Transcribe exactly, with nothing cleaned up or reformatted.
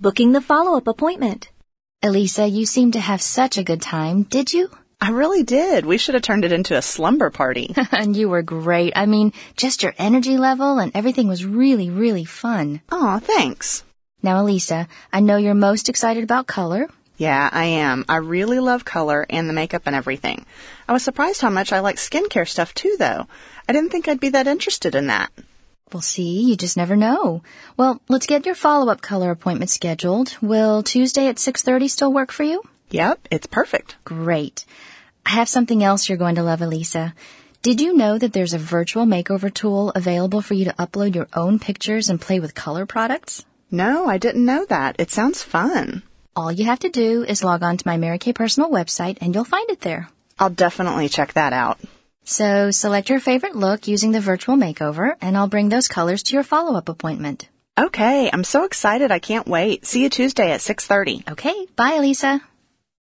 booking the follow-up appointment. Elisa, you seem to have such a good time, did you? I really did. We should have turned it into a slumber party. And you were great. I mean, just your energy level and everything was really, really fun. Aw, thanks. Now, Elisa, I know you're most excited about color. Yeah, I am. I really love color and the makeup and everything. I was surprised how much I like skincare stuff too, though. I didn't think I'd be that interested in that. Well, see, you just never know. Well, let's get your follow-up color appointment scheduled. Will Tuesday at six thirty still work for you? Yep, it's perfect. Great. I have something else you're going to love, Elisa. Did you know that there's a virtual makeover tool available for you to upload your own pictures and play with color products? No, I didn't know that. It sounds fun. All you have to do is log on to my Mary Kay Personal website and you'll find it there. I'll definitely check that out. So select your favorite look using the virtual makeover and I'll bring those colors to your follow-up appointment. Okay, I'm so excited. I can't wait. See you Tuesday at six thirty. Okay, bye, Elisa.